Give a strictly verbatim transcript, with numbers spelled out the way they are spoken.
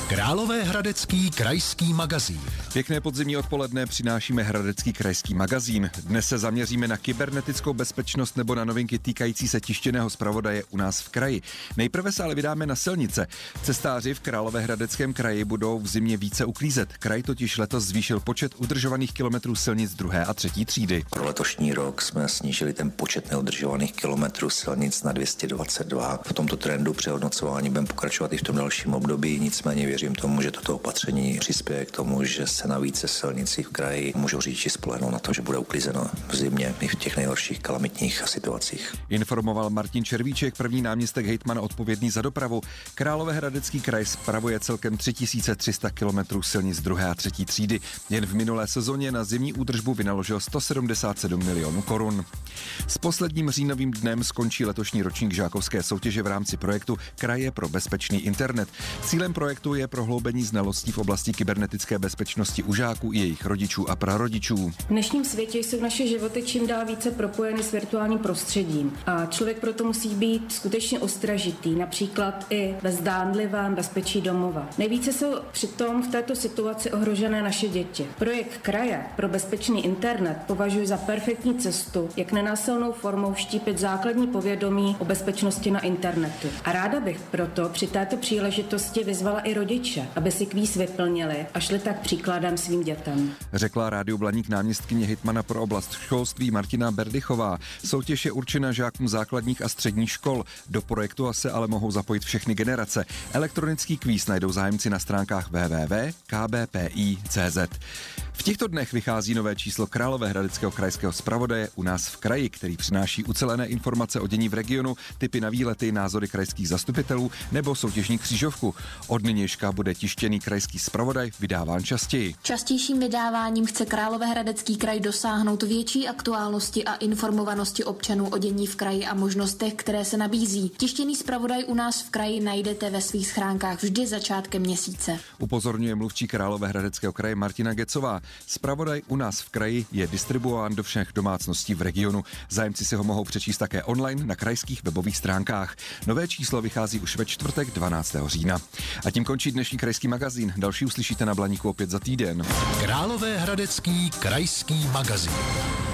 Královéhradecký krajský magazín. Pěkné podzimní odpoledne přinášíme Hradecký krajský magazín. Dnes se zaměříme na kybernetickou bezpečnost nebo na novinky týkající se tištěného zpravodaje u nás v kraji. Nejprve se ale vydáme na silnice. Cestáři v Královéhradeckém kraji budou v zimě více uklízet. Kraj totiž letos zvýšil počet udržovaných kilometrů silnic druhé a třetí třídy. Pro letošní rok jsme snížili ten počet neudržovaných kilometrů silnic na dvě stě dvacet dva. V tomto trendu přehodnocování budeme pokračovat i v tom dalším období, nicméně věřím tomu, že toto opatření přispěje k tomu, že se na více silnicích v kraji můžou řidiči spolehnout na to, že bude uklízeno v zimě i v těch nejhorších kalamitních situacích. Informoval Martin Červíček, první náměstek hejtmana odpovědný za dopravu. Královéhradecký kraj spravuje celkem tři tisíce tři sta kilometrů silnic druhé a třetí třídy. Jen v minulé sezóně na zimní údržbu vynaložil sto sedmdesát sedm milionů korun. S posledním říjnovým dnem skončí letošní ročník žákovské soutěže v rámci projektu Kraje pro bezpečný internet. Cílem projektu je prohloubení znalostí v oblasti kybernetické bezpečnosti u žáků i jejich rodičů a prarodičů. V dnešním světě jsou naše životy čím dál více propojeny s virtuálním prostředím a člověk proto musí být skutečně ostražitý, například i ve zdánlivém bezpečí domova. Nejvíce jsou přitom v této situaci ohrožené naše děti. Projekt Kraje pro bezpečný internet považuji za perfektní cestu, jak nenásilnou formou vštípit základní povědomí o bezpečnosti na internetu. A ráda bych proto při této příležitosti vyzvala i rodiče, aby si kvíz vyplnili a šli tak příkladem svým dětem. Řekla Rádiu Blaník náměstkyně hejtmana pro oblast školství Martina Berdychová. Soutěž je určena žákům základních a středních škol. Do projektu se ale mohou zapojit všechny generace. Elektronický kvíz najdou zájemci na stránkách w w w tečka k b p i tečka c z. V těchto dnech vychází nové číslo Královéhradeckého krajského zpravodaje u nás v kraji, který přináší ucelené informace o dění v regionu, tipy na výlety, názory krajských zastupitelů nebo soutěžní křížovku. Od nynějška bude tištěný krajský zpravodaj vydáván častěji. Častějším vydáváním chce Královéhradecký kraj dosáhnout větší aktuálnosti a informovanosti občanů o dění v kraji a možnostech, které se nabízí. Tištěný zpravodaj u nás v kraji najdete ve svých schránkách vždy začátkem měsíce. Upozorňuje mluvčí Královéhradeckého kraje Martina Gecová. Zpravodaj u nás v kraji je distribuován do všech domácností v regionu. Zájemci si ho mohou přečíst také online na krajských webových stránkách. Nové číslo vychází už ve čtvrtek dvanáctého října. A tím končí dnešní krajský magazín. Další uslyšíte na Blaníku opět za týden. Královéhradecký krajský magazín.